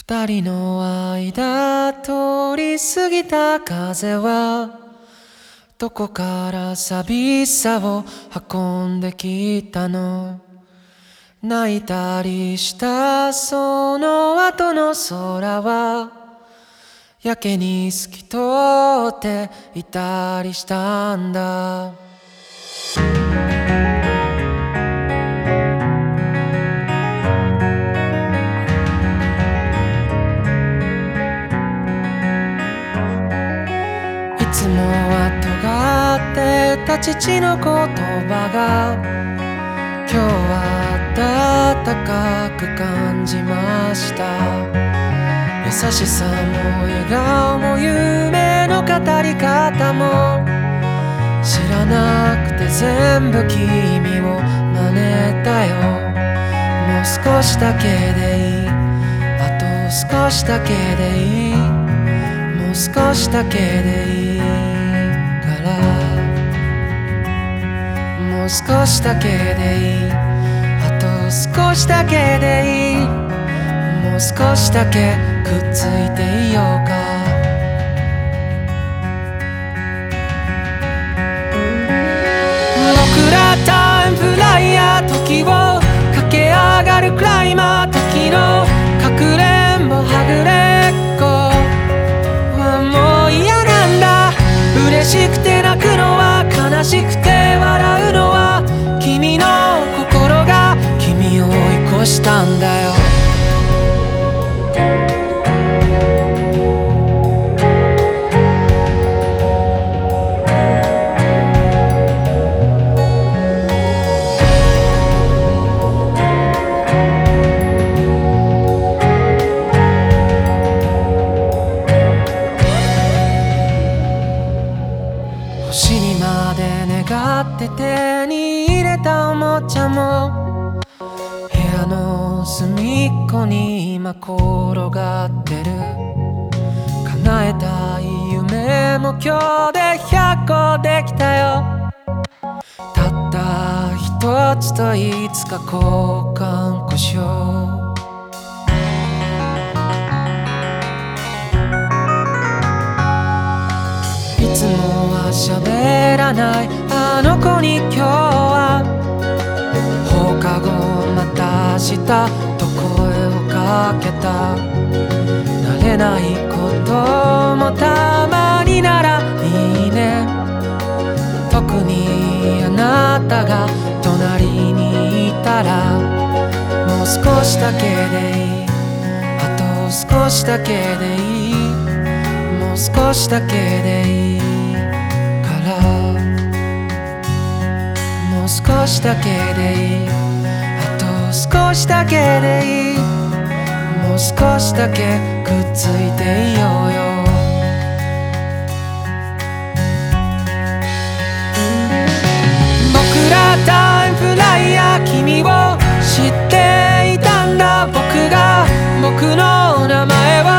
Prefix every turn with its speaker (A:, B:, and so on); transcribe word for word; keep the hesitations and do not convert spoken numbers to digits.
A: 二人の間通り過ぎた風はどこから寂しさを運んできたの。泣いたりしたその後の空はやけに透き通っていたりしたんだ。いつもは尖ってた父の言葉が今日は温かく感じました。優しさも笑顔も夢の語り方も知らなくて全部君を真似たよ。もう少しだけでいい、あと少しだけでいい、もう少しだけでいいから、もう少しだけでいい、あと少しだけでいい、もう少しだけくっついていようか。僕らタイムフライヤー、時を駆け上がるクライマー、時のかくれんぼはぐれっこはもう嫌なんだ。嬉しくて泣くのは悲しくて笑うのは君の心が君を追い越したんだよ。星にまで願って手に入れたおもちゃも部屋の隅っこに今転がってる。叶えたい夢も今日でひゃっこできたよ。たった一つといつか交換故障。いつもは喋らないあの子に今日は放課後また明日と声をかけた。慣れないこともたまにならいいね。特にあなたが隣にいたらもう少しだけでいい、あと少しだけでいい、もう少しだけでいいから、もう少しだけでいい、あと少しだけでいい、もう少しだけくっついていようよ。僕らタイムフライヤー、君を知っていたんだ。僕が僕の名前は